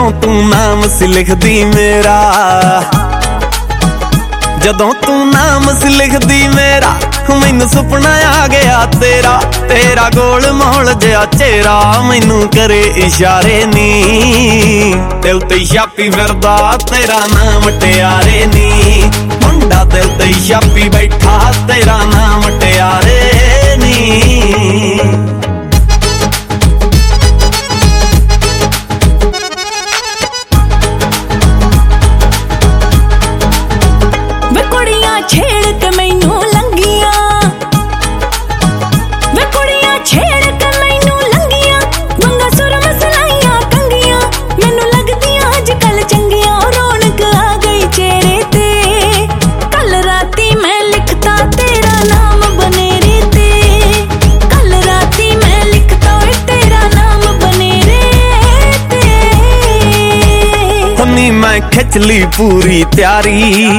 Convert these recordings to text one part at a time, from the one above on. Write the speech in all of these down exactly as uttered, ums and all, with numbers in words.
जदों तू नाम सी लिखदी मेरा, जदों तू नाम सी लिखदी मेरा, मैनू सुपना आ गया तेरा। तेरा गोल मोल जिहा चेहरा मैनू करे इशारे नी, दिल ते छापी फिरदा तेरा नाम टियारे नी। मुंडा दिल ते छापी बैठा तेरा नाम टियारे नी। छेड़ के मैनू लंगियां, वे कुड़ियां छेड़ के मैनू लंगियां, मंगा सुर मसलाइयां कंगियां, मैनू लगदियां अजकल चंगियां। रौनक आ गई चेहरे ते, कल राती मैं लिखता तेरा नाम बनेरे ते, कल राती मैं लिखता तेरा नाम बनेरे ते। हुन्नी मैं खिच ली पूरी तैयारी,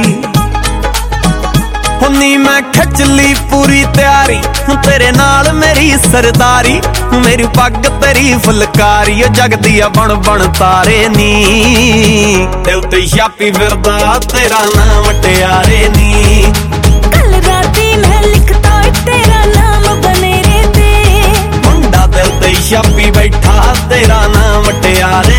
हुन्नी मैं खिच ली पूरी तैयारी, तेरे नाल मेरी सरदारी, मेरी पग तेरी फुलकारी, जगदी बन बन तारे नी। दिल ते छापी फिरदा तेरा नाम टियारे नी। कल राती मैं लिखता तेरा नाम बनेरे ते, मुंडा दिल ते छापी बैठा तेरा नाम टियारे